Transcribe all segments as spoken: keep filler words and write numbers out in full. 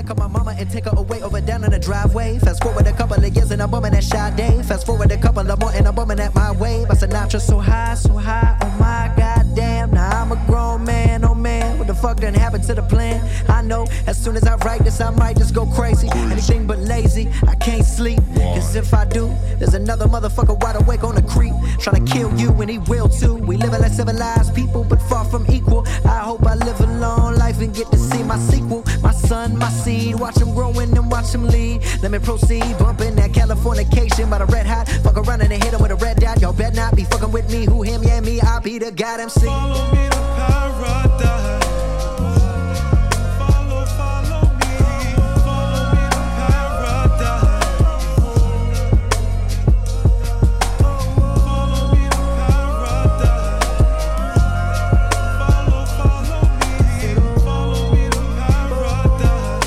back on my mama and take her away over down in the driveway. Fast forward a couple of years and I'm bumming that Sade. Fast forward a couple of more and I'm bumming at my way. My Sinatra so high, so high, oh my goddamn. Now I'm a grown man, oh man, what the fuck done happened to the plan? I know, as soon as I write this I might just go crazy. Anything but lazy, I can't sleep. Cause if I do, there's another motherfucker wide awake on the creep, trying to kill you and he will too. We living like civilized people but far from equal. I hope I live a long life and get to see my sequel. My son, my seed, watch him growing and watch him lead. Let me proceed, bumping that Californication by the red hot. Fuck around and hit him with a red dot. Y'all bet not be fucking with me. Who, him, yeah, me, I be the God M C. Follow me to paradise. Follow, follow me. Follow me to paradise. Follow me to paradise. Follow, follow me. Follow me to paradise.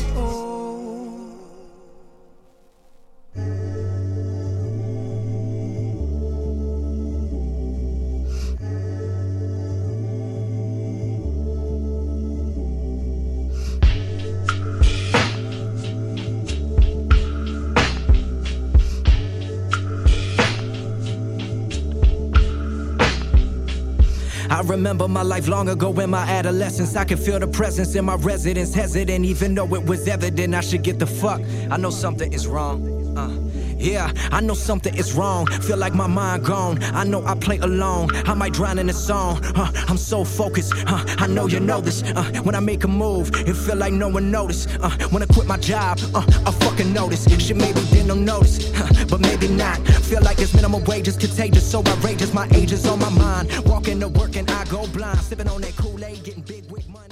I remember my life long ago in my adolescence. I could feel the presence in my residence, hesitant, even though it was evident I should get the fuck. I know something is wrong. Uh, yeah, I know something is wrong. Feel like my mind gone. I know I play alone. I might drown in a song. Uh, I'm so focused. Uh, I know you know this. Uh, when I make a move, it feel like no one noticed. Uh, when I quit my job, uh, I fucking notice. Shit maybe didn't notice, uh, but maybe not. Feel like this minimum wage is contagious, so outrageous. My age is on my mind. Walking to work and I go blind. Sipping on that Kool-Aid, getting big with money.